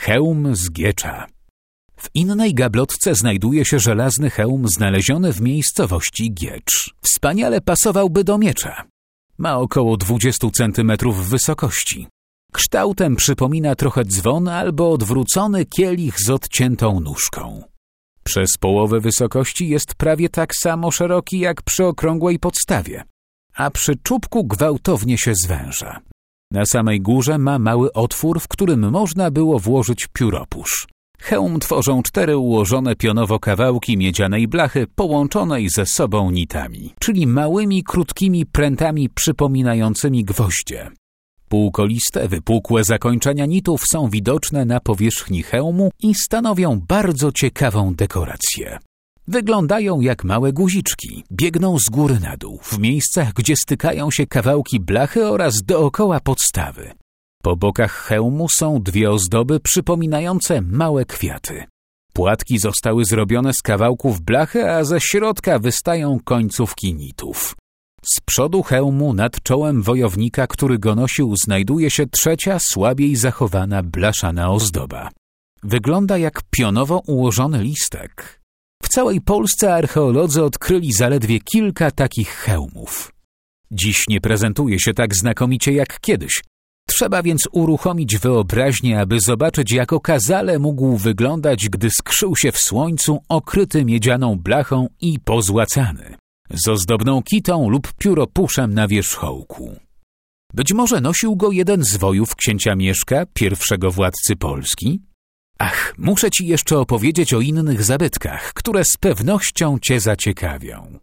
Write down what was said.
Hełm z Giecza. W innej gablotce znajduje się żelazny hełm znaleziony w miejscowości Giecz. Wspaniale pasowałby do miecza. Ma około 20 centymetrów wysokości. Kształtem przypomina trochę dzwon albo odwrócony kielich z odciętą nóżką. Przez połowę wysokości jest prawie tak samo szeroki jak przy okrągłej podstawie, a przy czubku gwałtownie się zwęża. Na samej górze ma mały otwór, w którym można było włożyć pióropusz. Hełm tworzą 4 ułożone pionowo kawałki miedzianej blachy połączonej ze sobą nitami, czyli małymi, krótkimi prętami przypominającymi gwoździe. Półkoliste, wypukłe zakończenia nitów są widoczne na powierzchni hełmu i stanowią bardzo ciekawą dekorację. Wyglądają jak małe guziczki, biegną z góry na dół, w miejscach, gdzie stykają się kawałki blachy oraz dookoła podstawy. Po bokach hełmu są 2 ozdoby przypominające małe kwiaty. Płatki zostały zrobione z kawałków blachy, a ze środka wystają końcówki nitów. Z przodu hełmu nad czołem wojownika, który go nosił, znajduje się 3, słabiej zachowana blaszana ozdoba. Wygląda jak pionowo ułożony listek. W całej Polsce archeolodzy odkryli zaledwie kilka takich hełmów. Dziś nie prezentuje się tak znakomicie jak kiedyś. Trzeba więc uruchomić wyobraźnię, aby zobaczyć, jak okazale mógł wyglądać, gdy skrzył się w słońcu, okryty miedzianą blachą i pozłacany, z ozdobną kitą lub pióropuszem na wierzchołku. Być może nosił go jeden z wojów księcia Mieszka, pierwszego władcy Polski? Ach, muszę ci jeszcze opowiedzieć o innych zabytkach, które z pewnością cię zaciekawią.